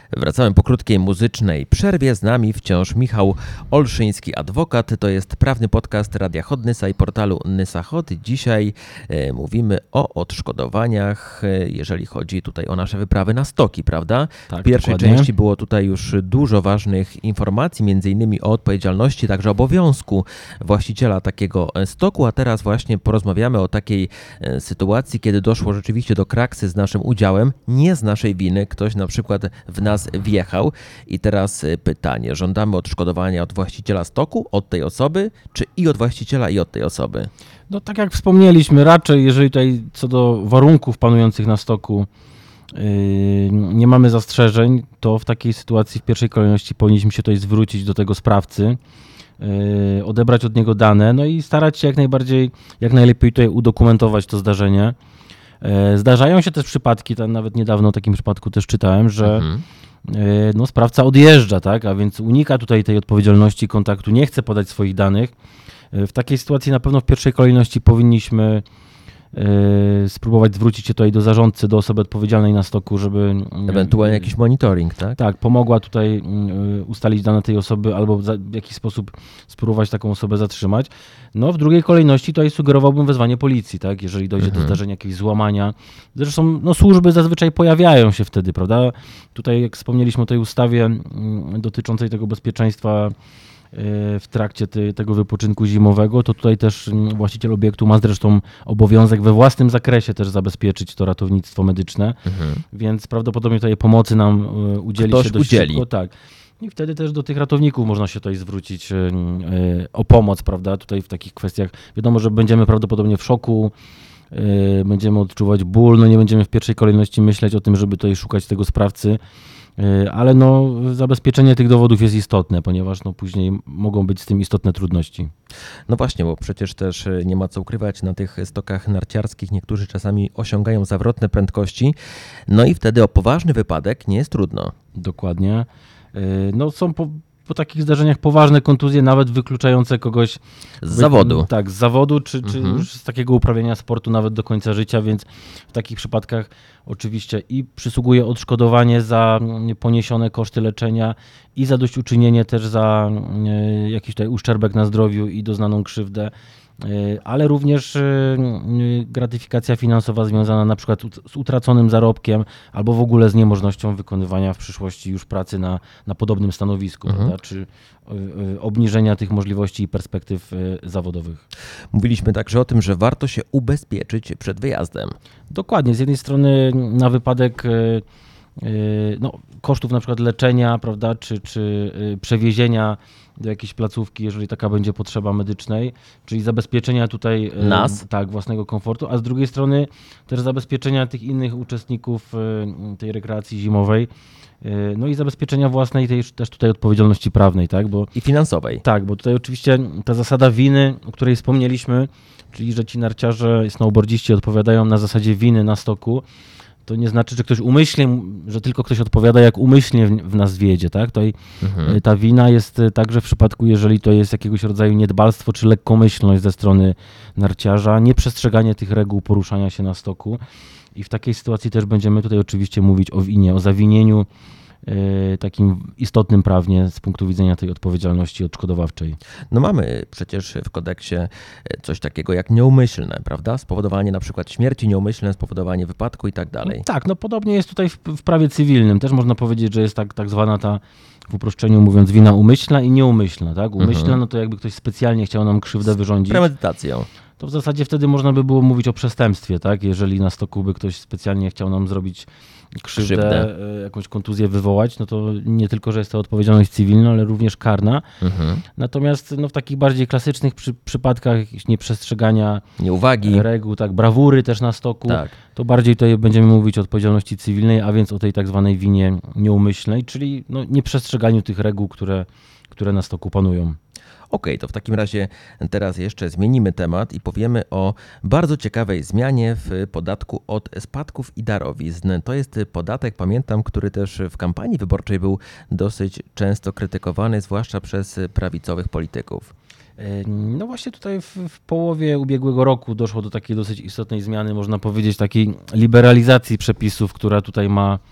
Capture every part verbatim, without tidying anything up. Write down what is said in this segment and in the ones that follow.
Wracamy po krótkiej muzycznej przerwie. Z nami wciąż Michał Olszyński, adwokat. To jest prawny podcast Radia Hot Nysa i portalu Nysa Hot. Dzisiaj e, mówimy o odszkodowaniach, e, jeżeli chodzi tutaj o nasze wyprawy na stoki, prawda? Tak, w pierwszej dokładnie. części było tutaj już dużo ważnych informacji, między innymi o odpowiedzialności, także obowiązku właściciela takiego stoku, a teraz właśnie porozmawiamy o takiej e, sytuacji, kiedy doszło rzeczywiście do kraksy z naszym udziałem, nie z naszej winy. Ktoś na przykład w nas wjechał i teraz pytanie, żądamy odszkodowania od właściciela stoku, od tej osoby, czy i od właściciela, i od tej osoby? No tak jak wspomnieliśmy, raczej jeżeli tutaj co do warunków panujących na stoku yy, nie mamy zastrzeżeń, to w takiej sytuacji w pierwszej kolejności powinniśmy się tutaj zwrócić do tego sprawcy, yy, odebrać od niego dane, no i starać się jak najbardziej, jak najlepiej tutaj udokumentować to zdarzenie. Yy, zdarzają się też przypadki, tam nawet niedawno o takim przypadku też czytałem, że Mhm. no, sprawca odjeżdża, tak, a więc unika tutaj tej odpowiedzialności kontaktu, nie chce podać swoich danych. W takiej sytuacji na pewno w pierwszej kolejności powinniśmy y, spróbować zwrócić się tutaj do zarządcy, do osoby odpowiedzialnej na stoku, żeby... Ewentualnie jakiś monitoring, tak? Tak, pomogła tutaj y, ustalić dane tej osoby albo za, w jakiś sposób spróbować taką osobę zatrzymać. No w drugiej kolejności tutaj sugerowałbym wezwanie policji, tak, jeżeli dojdzie Mhm. do zdarzenia jakiegoś złamania. Zresztą no, służby zazwyczaj pojawiają się wtedy, prawda? Tutaj jak wspomnieliśmy o tej ustawie y, dotyczącej tego bezpieczeństwa w trakcie ty, tego wypoczynku zimowego, to tutaj też właściciel obiektu ma zresztą obowiązek we własnym zakresie też zabezpieczyć to ratownictwo medyczne, Mhm. więc prawdopodobnie tutaj pomocy nam udzieli Ktoś się dość udzieli. szybko. Tak. I wtedy też do tych ratowników można się tutaj zwrócić o pomoc, prawda, tutaj w takich kwestiach. Wiadomo, że będziemy prawdopodobnie w szoku, będziemy odczuwać ból, no nie będziemy w pierwszej kolejności myśleć o tym, żeby tutaj szukać tego sprawcy, ale no, zabezpieczenie tych dowodów jest istotne, ponieważ no, później mogą być z tym istotne trudności. No właśnie, bo przecież też nie ma co ukrywać, na tych stokach narciarskich niektórzy czasami osiągają zawrotne prędkości, no i wtedy o poważny wypadek nie jest trudno. Dokładnie. No są po, po takich zdarzeniach poważne kontuzje, nawet wykluczające kogoś Z zawodu. Tak, z zawodu, czy, czy Mhm. już z takiego uprawiania sportu nawet do końca życia, więc w takich przypadkach oczywiście i przysługuje odszkodowanie za poniesione koszty leczenia i zadośćuczynienie też za e, jakiś tutaj uszczerbek na zdrowiu i doznaną krzywdę, e, ale również e, gratyfikacja finansowa związana na przykład z utraconym zarobkiem albo w ogóle z niemożnością wykonywania w przyszłości już pracy na, na podobnym stanowisku, Mhm. prawda? Czy e, obniżenia tych możliwości i perspektyw e, zawodowych. Mówiliśmy także o tym, że warto się ubezpieczyć przed wyjazdem. Dokładnie, z jednej strony na wypadek e, e, no, kosztów na przykład leczenia, prawda, czy, czy e, przewiezienia do jakiejś placówki, jeżeli taka będzie potrzeba medycznej, czyli zabezpieczenia tutaj e, Nas? tak, własnego komfortu, a z drugiej strony też zabezpieczenia tych innych uczestników e, tej rekreacji zimowej, e, no i zabezpieczenia własnej tej, też tutaj odpowiedzialności prawnej, tak, bo I finansowej. tak, bo tutaj oczywiście ta zasada winy, o której wspomnieliśmy, czyli że ci narciarze i snowboardziści odpowiadają na zasadzie winy na stoku, to nie znaczy, że ktoś umyślnie, że tylko ktoś odpowiada, jak umyślnie w, w nas wjedzie, tak? To i Mhm. ta wina jest także w przypadku, jeżeli to jest jakiegoś rodzaju niedbalstwo czy lekkomyślność ze strony narciarza, nieprzestrzeganie tych reguł poruszania się na stoku i w takiej sytuacji też będziemy tutaj oczywiście mówić o winie, o zawinieniu e, takim istotnym prawnie z punktu widzenia tej odpowiedzialności odszkodowawczej. No mamy przecież w kodeksie coś takiego jak nieumyślne, prawda? Spowodowanie na przykład śmierci, nieumyślne spowodowanie wypadku i tak dalej. Tak, no podobnie jest tutaj w, w prawie cywilnym. Też można powiedzieć, że jest tak, tak zwana ta, w uproszczeniu mówiąc, wina umyślna i nieumyślna. Tak? Umyślna, Mhm. no to jakby ktoś specjalnie chciał nam krzywdę wyrządzić, Premedytacją. to w zasadzie wtedy można by było mówić o przestępstwie, tak? Jeżeli na stoku by ktoś specjalnie chciał nam zrobić krzywdę, Krzywdę. e, jakąś kontuzję wywołać, no to nie tylko, że jest to odpowiedzialność cywilna, ale również karna. Mhm. Natomiast no, w takich bardziej klasycznych przy, przypadkach jakichś nieprzestrzegania Nieuwagi. reguł, tak, brawury też na stoku, Tak. to bardziej tutaj będziemy mówić o odpowiedzialności cywilnej, a więc o tej tak zwanej winie nieumyślnej, czyli no, nieprzestrzeganiu tych reguł, które, które na stoku panują. Okej, to w takim razie teraz jeszcze zmienimy temat i powiemy o bardzo ciekawej zmianie w podatku od spadków i darowizn. To jest podatek, pamiętam, który też w kampanii wyborczej był dosyć często krytykowany, zwłaszcza przez prawicowych polityków. No właśnie tutaj w, w połowie ubiegłego roku doszło do takiej dosyć istotnej zmiany, można powiedzieć takiej liberalizacji przepisów, która tutaj ma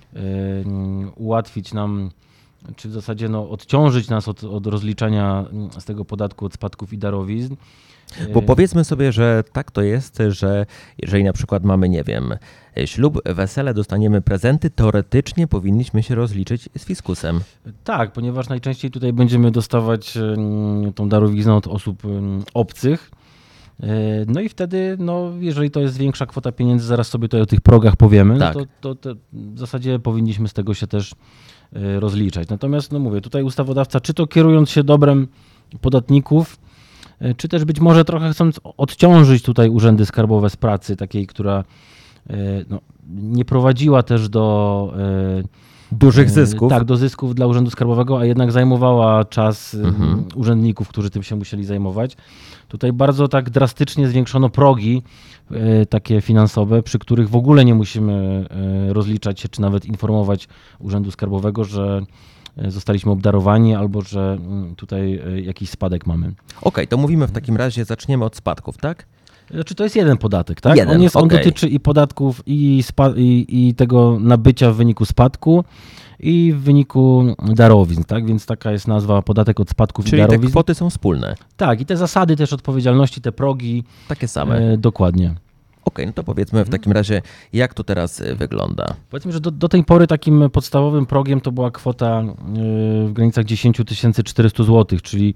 ułatwić nam, czy w zasadzie no, odciążyć nas od, od rozliczania z tego podatku od spadków i darowizn. Bo powiedzmy sobie, że tak to jest, że jeżeli na przykład mamy, nie wiem, ślub, wesele, dostaniemy prezenty, teoretycznie powinniśmy się rozliczyć z fiskusem. Tak, ponieważ najczęściej tutaj będziemy dostawać tą darowiznę od osób obcych. No i wtedy, no, jeżeli to jest większa kwota pieniędzy, zaraz sobie tutaj o tych progach powiemy, tak. no to, to, to w zasadzie powinniśmy z tego się też rozliczać. Natomiast, no mówię, tutaj ustawodawca, czy to kierując się dobrem podatników, czy też być może trochę chcąc odciążyć tutaj urzędy skarbowe z pracy takiej, która no, nie prowadziła też do dużych zysków. Tak, do zysków dla Urzędu Skarbowego, a jednak zajmowała czas mhm. urzędników, którzy tym się musieli zajmować. Tutaj bardzo tak drastycznie zwiększono progi takie finansowe, przy których w ogóle nie musimy rozliczać się, czy nawet informować Urzędu Skarbowego, że zostaliśmy obdarowani albo że tutaj jakiś spadek mamy. Okej, okay, to mówimy w takim razie, zaczniemy od spadków, tak? Znaczy to jest jeden podatek, tak? Jeden, on, jest, okay. on dotyczy i podatków, i, spa- i, i tego nabycia w wyniku spadku, i w wyniku darowizn, tak? Więc taka jest nazwa, podatek od spadków Czyli i darowizn. Czyli te kwoty są wspólne. Tak, i te zasady też odpowiedzialności, te progi. Takie same. E, dokładnie. Okej, okay, no to powiedzmy w takim razie, jak to teraz wygląda? Powiedzmy, że do, do tej pory takim podstawowym progiem to była kwota w granicach dziesięć tysięcy czterysta złotych, czyli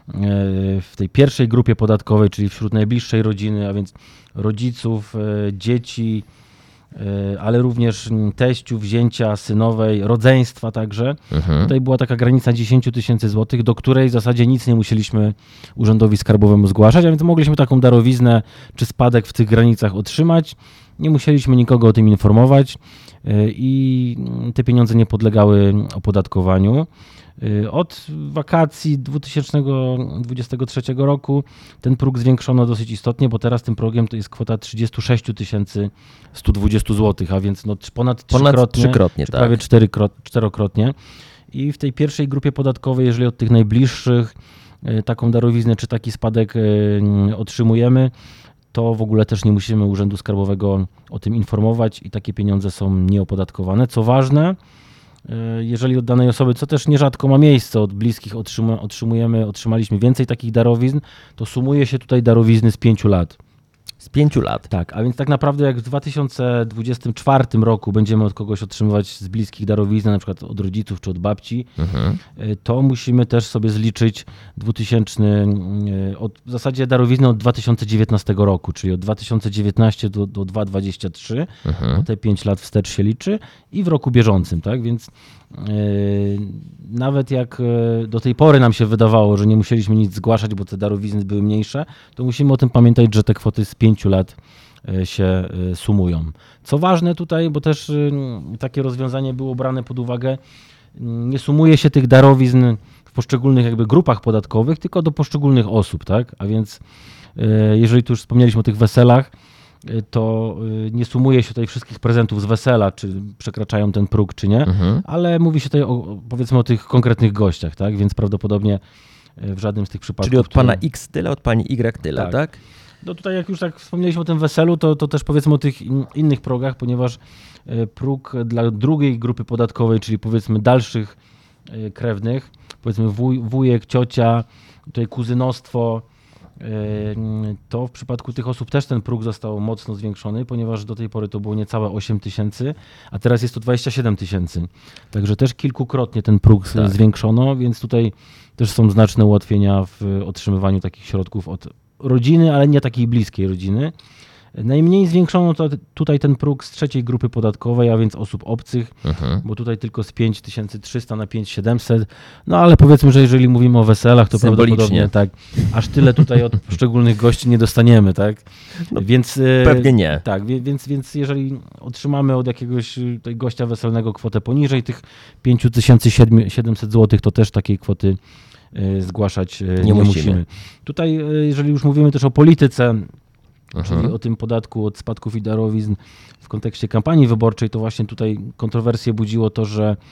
w tej pierwszej grupie podatkowej, czyli wśród najbliższej rodziny, a więc rodziców, dzieci, ale również teściów, zięcia, synowej, rodzeństwa także. Mhm. Tutaj była taka granica dziesięć tysięcy złotych, do której w zasadzie nic nie musieliśmy Urzędowi Skarbowemu zgłaszać, a więc mogliśmy taką darowiznę czy spadek w tych granicach otrzymać. Nie musieliśmy nikogo o tym informować i te pieniądze nie podlegały opodatkowaniu. Od wakacji dwa tysiące dwudziestego trzeciego roku ten próg zwiększono dosyć istotnie, bo teraz tym progiem to jest kwota trzydzieści sześć tysięcy sto dwadzieścia złotych, a więc no ponad trzykrotnie, ponad trzykrotnie czy tak. prawie czterokrotnie. I w tej pierwszej grupie podatkowej, jeżeli od tych najbliższych taką darowiznę czy taki spadek otrzymujemy, to w ogóle też nie musimy Urzędu Skarbowego o tym informować i takie pieniądze są nieopodatkowane. Co ważne, jeżeli od danej osoby, co też nierzadko ma miejsce, od bliskich otrzymujemy, otrzymaliśmy więcej takich darowizn, to sumuje się tutaj darowizny z pięciu lat. Z pięciu lat. Tak, a więc tak naprawdę jak w dwa tysiące dwudziestym czwartym roku będziemy od kogoś otrzymywać z bliskich darowiznę, na przykład od rodziców czy od babci, mhm. to musimy też sobie zliczyć dwutysięczny, od, w zasadzie darowiznę od dwa tysiące dziewiętnastego roku, czyli od dwa tysiące dziewiętnastego do, do dwa tysiące dwudziestego trzeciego, mhm. bo te pięć lat wstecz się liczy i w roku bieżącym, tak, więc yy, nawet jak do tej pory nam się wydawało, że nie musieliśmy nic zgłaszać, bo te darowizny były mniejsze, to musimy o tym pamiętać, że te kwoty z pięciu lat się sumują. Co ważne tutaj, bo też takie rozwiązanie było brane pod uwagę, nie sumuje się tych darowizn w poszczególnych jakby grupach podatkowych, tylko do poszczególnych osób, tak? A więc jeżeli tu już wspomnieliśmy o tych weselach, to nie sumuje się tutaj wszystkich prezentów z wesela, czy przekraczają ten próg, czy nie, mhm. ale mówi się tutaj o, powiedzmy o tych konkretnych gościach, tak? Więc prawdopodobnie w żadnym z tych przypadków... Czyli od pana które... X tyle, od pani Y tyle, tak? tak? No tutaj jak już tak wspomnieliśmy o tym weselu, to, to też powiedzmy o tych in, innych progach, ponieważ próg dla drugiej grupy podatkowej, czyli powiedzmy dalszych krewnych, powiedzmy wuj, wujek, ciocia, tutaj kuzynostwo, to w przypadku tych osób też ten próg został mocno zwiększony, ponieważ do tej pory to było niecałe osiem tysięcy, a teraz jest to dwadzieścia siedem tysięcy. Także też kilkukrotnie ten próg tak. zwiększono, więc tutaj też są znaczne ułatwienia w otrzymywaniu takich środków od rodziny, ale nie takiej bliskiej rodziny. Najmniej zwiększono to, tutaj ten próg z trzeciej grupy podatkowej, a więc osób obcych, mhm. bo tutaj tylko z pięć tysięcy trzysta na pięć tysięcy siedemset. No ale powiedzmy, że jeżeli mówimy o weselach, to prawdopodobnie tak, aż tyle tutaj od poszczególnych gości nie dostaniemy, tak? No, więc pewnie nie. Tak, więc, więc jeżeli otrzymamy od jakiegoś tutaj gościa weselnego kwotę poniżej tych pięć tysięcy siedemset złotych, to też takiej kwoty zgłaszać nie, nie musimy. musimy. Tutaj, jeżeli już mówimy też o polityce, czyli Aha. o tym podatku od spadków i darowizn w kontekście kampanii wyborczej, to właśnie tutaj kontrowersje budziło to, że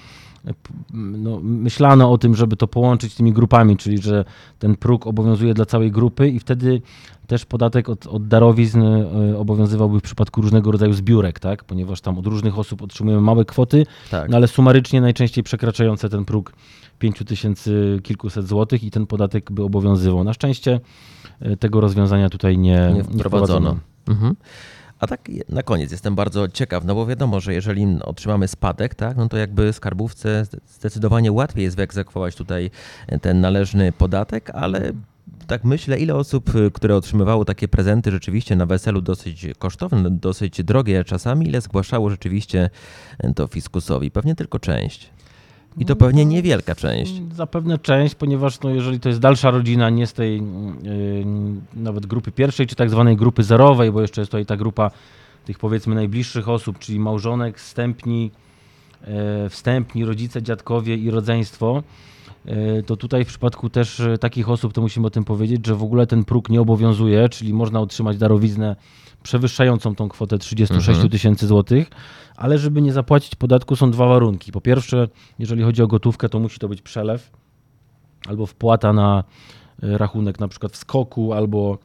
no, myślano o tym, żeby to połączyć tymi grupami, czyli że ten próg obowiązuje dla całej grupy i wtedy też podatek od, od darowizn obowiązywałby w przypadku różnego rodzaju zbiórek, tak? Ponieważ tam od różnych osób otrzymujemy małe kwoty, Tak. no ale sumarycznie najczęściej przekraczające ten próg pięć tysięcy kilkuset złotych i ten podatek by obowiązywał. Na szczęście tego rozwiązania tutaj nie, Nie nie wprowadzono. wprowadzono. Mhm. A tak na koniec jestem bardzo ciekaw, no bo wiadomo, że jeżeli otrzymamy spadek, tak, no to jakby skarbówce zdecydowanie łatwiej jest wyegzekwować tutaj ten należny podatek, ale tak myślę, ile osób, które otrzymywało takie prezenty rzeczywiście na weselu dosyć kosztowne, dosyć drogie czasami, ile zgłaszało rzeczywiście to fiskusowi? Pewnie tylko część. I to pewnie niewielka część. Zapewne część, ponieważ no, jeżeli to jest dalsza rodzina, nie z tej yy, nawet grupy pierwszej, czy tak zwanej grupy zerowej, bo jeszcze jest tutaj ta grupa tych powiedzmy najbliższych osób, czyli małżonek, wstępni, yy, wstępni, rodzice, dziadkowie i rodzeństwo, yy, to tutaj w przypadku też takich osób to musimy o tym powiedzieć, że w ogóle ten próg nie obowiązuje, czyli można otrzymać darowiznę przewyższającą tą kwotę trzydzieści sześć tysięcy złotych, ale żeby nie zapłacić podatku są dwa warunki. Po pierwsze, jeżeli chodzi o gotówkę, to musi to być przelew albo wpłata na rachunek na przykład w SKOK-u, albo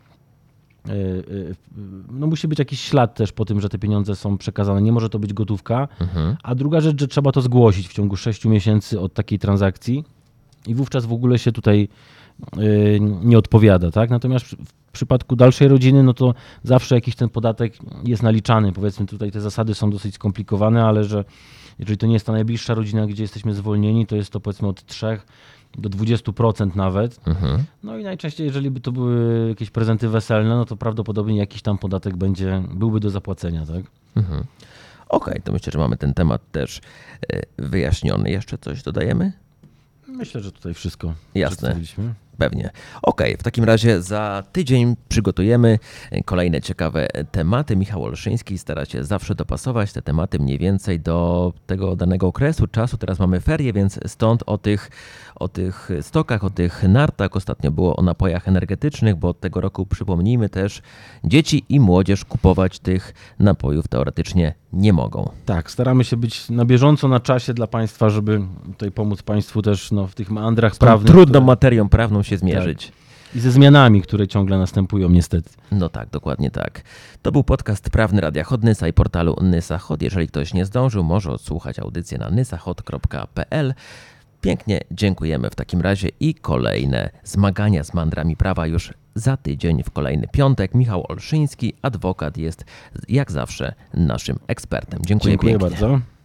no musi być jakiś ślad też po tym, że te pieniądze są przekazane. Nie może to być gotówka. Mhm. A druga rzecz, że trzeba to zgłosić w ciągu sześciu miesięcy od takiej transakcji i wówczas w ogóle się tutaj nie odpowiada, tak? Natomiast w przypadku dalszej rodziny, no to zawsze jakiś ten podatek jest naliczany. Powiedzmy tutaj te zasady są dosyć skomplikowane, ale że jeżeli to nie jest ta najbliższa rodzina, gdzie jesteśmy zwolnieni, to jest to powiedzmy od trzech do dwudziestu procent nawet. Mhm. No i najczęściej, jeżeli by to były jakieś prezenty weselne, no to prawdopodobnie jakiś tam podatek będzie, byłby do zapłacenia, tak? Mhm. Okej, okay, to myślę, że mamy ten temat też wyjaśniony. Jeszcze coś dodajemy? Myślę, że tutaj wszystko Jasne. przedstawiliśmy. Pewnie. Okej, okay, w takim razie za tydzień przygotujemy kolejne ciekawe tematy. Michał Olszyński stara się zawsze dopasować te tematy mniej więcej do tego danego okresu czasu. Teraz mamy ferie, więc stąd o tych, o tych stokach, o tych nartach. Ostatnio było o napojach energetycznych, bo od tego roku, przypomnijmy też, dzieci i młodzież kupować tych napojów teoretycznie nie mogą. Tak, staramy się być na bieżąco, na czasie dla Państwa, żeby tutaj pomóc Państwu też no, w tych meandrach prawnych. Trudną które... materią prawną się zmierzyć. Tak. I ze zmianami, które ciągle następują niestety. No tak, dokładnie tak. To był podcast prawny Radia Hot Nysa i portalu Nysahot. Jeżeli ktoś nie zdążył, może odsłuchać audycję na nysahot kropka p l. Pięknie dziękujemy w takim razie i kolejne zmagania z mandrami prawa już za tydzień w kolejny piątek. Michał Olszyński, adwokat, jest jak zawsze naszym ekspertem. Dziękuję, Dziękuję pięknie. bardzo.